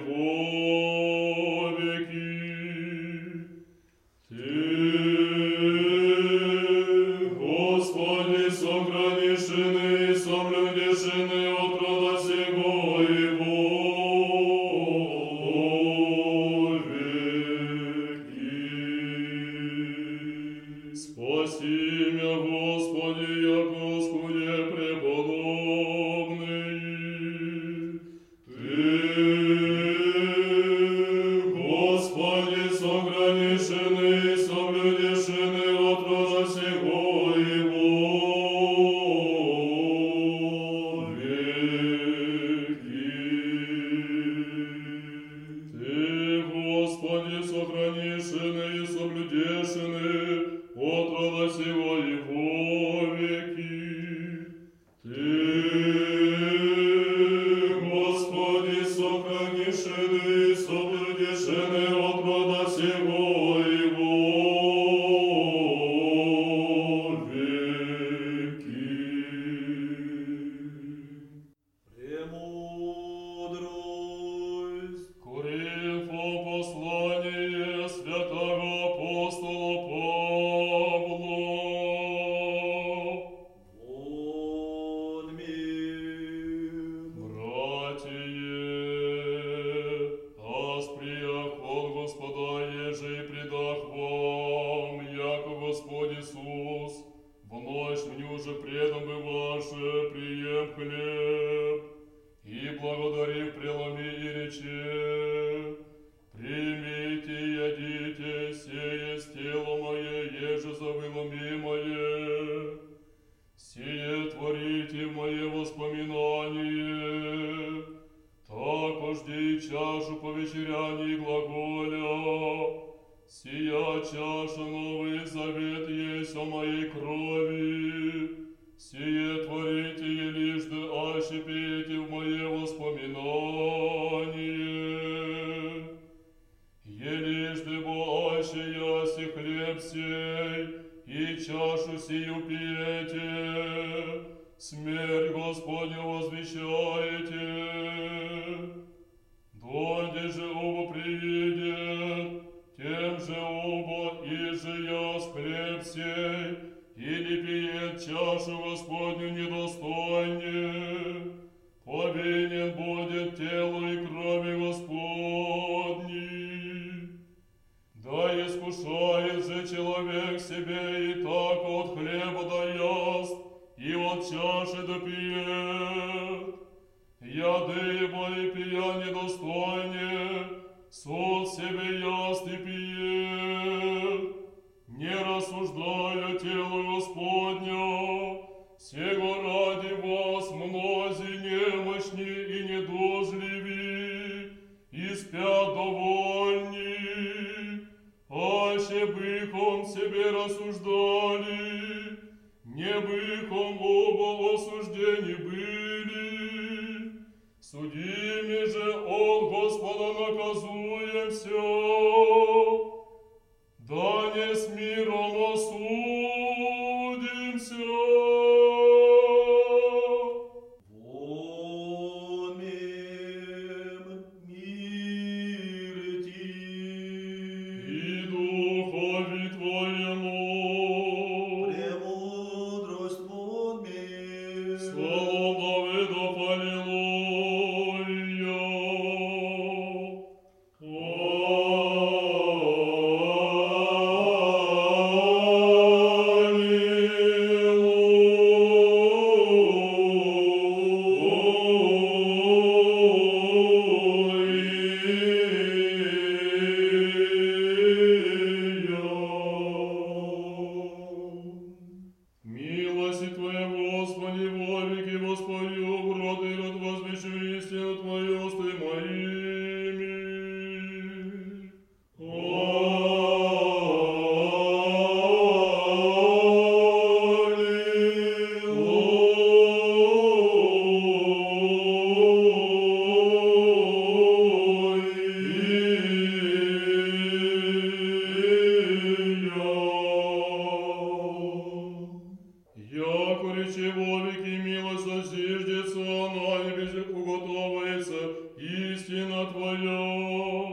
во веки. Ты, Господи, сохранишины и соблюдешины от рода сего и во веки. Спаси меня, Господи, яко скуде преподобный. Ты, Господи, сохранишины и соблюдешины от рода сего и во веки. Ты, Господи, сохранишины и соблюдешины от рода сего и во веки. Ты, Господи, сохранишины и соблюдешины от рода сего и во веки. Премудрость. Коринфо послание святого апостола Павла. Вон мир. Братья, аз приях от Господа еже и предах вам, яко Господь Иисус, в ночь мне уже предан бы ваше, прием хлеб, и благодарив преломи и рече: примите и ядите, сие есть тело мое, еже за выломимое. Сие творите в мое воспоминание. Такожде и чашу по вечерянии глаголя: сия чаша новый завет есть о моей крови. Сие творите елижды, аще пейте в мое воспоминание. Елижды бо аще яси хлеб сей, и чашу сию пьете, смерть Господню возвещаете. Донде же оба приедет, тем же оба и же яс хлеб сей, или пиет чашу Господню недостойне, повинен будет телу и крови Господней. Да искушает же человек себе, и так от хлеба да яст, и от чаши да пьет. Яды ибо и пия недостойне, суд себе яст и пьет, не рассуждая тело Господня. Сего ради вас мнози немощни и недужливи, и спят довольни, аще быхом себе рассуждали, не быхом оба осуждени были. Судими же от Господа наказуемся, да не с миром осудимся. Вон мир ти, и духови твоему. Премудрость вон мир. Псалом Давидов, аллилуйя. Твоя.